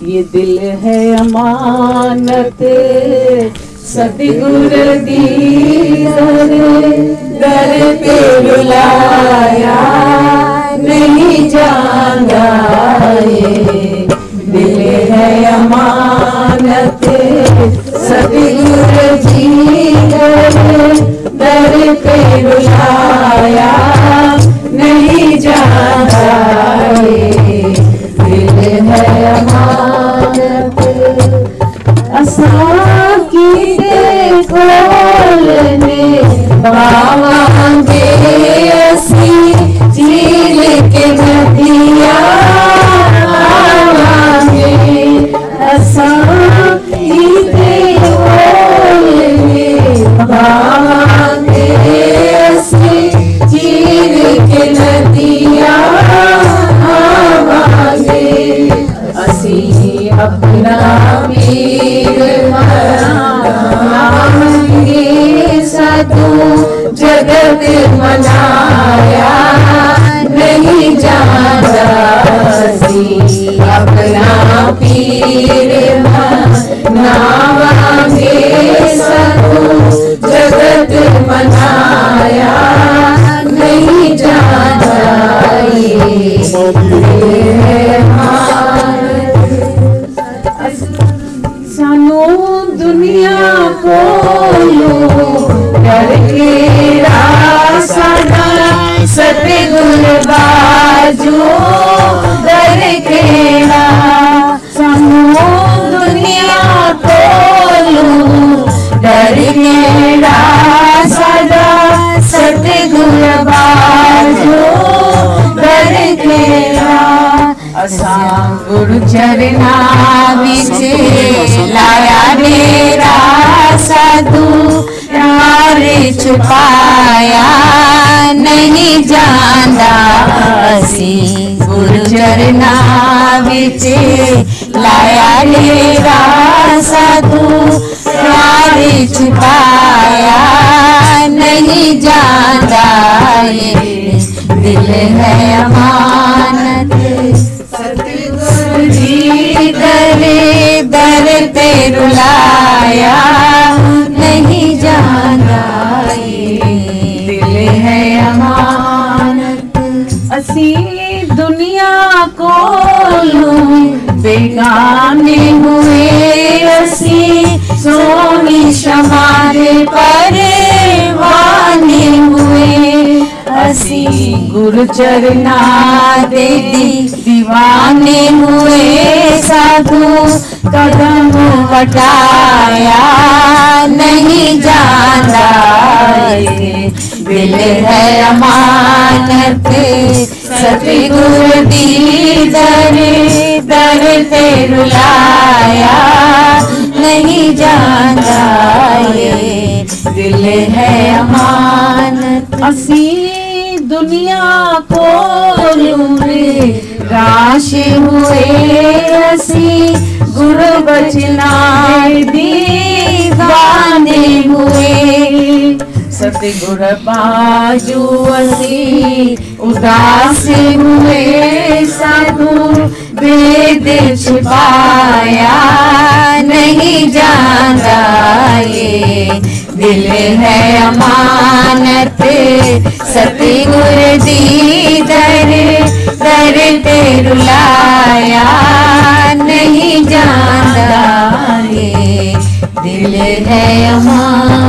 ये दिल है अमानत सतगुर दी दर पे रुलाया नहीं जाना। ये दिल है अमानत सतगुर जी दर पे रुलाया नहीं जाना। ये दिल है अमानत असा की खोलने पावांगे असी झील के नदिया पावांगे। असा की खोलने पावांगे असी झील के नदिया पावांगे। असी अपना वीर मनाएंगे साधु जगत मनाया नहीं जाना। असी अपना पीर मनाएंगे साधु जगत मनाया नहीं जाना। सानू दुनिया कोलो करके साडा सतगुर बाजू दर केड़ा। सानू दुनिया कोलो डर केड़ा साडा सतगुर बाजू दर केड़ा। असा गुरु चरना विच लाया डेरा साधु यार छुपाया नहीं जाना। असी गुरु चरना विच लाया डेरा साधु यार छुपाया नहीं जाना। ये दिल है अमानत सतगुरु जी दर पे रुलाया नहीं जाना। ये दिल है अमानत असी दुनिया को बेगाने हुए असी सोनी शमारे परवाने हुए। असी गुरु चरना दे दीवाने हुए साधु कदम हटाया नहीं जाना। ये दिल है अमानत सतगुर दी दर पे रुलाया नहीं जाना। ये दिल है अमानत असी दुनिया को लूरे राश हुए असी गुरु बचना दीवाने हुए। सतगुर बाजू असी उदास हुए साधु वेद छिपाया नहीं जाना। ये दिल है अमानत सतगुर दी दर पे रुलाया नहीं जाना। ये दिल है अमानत।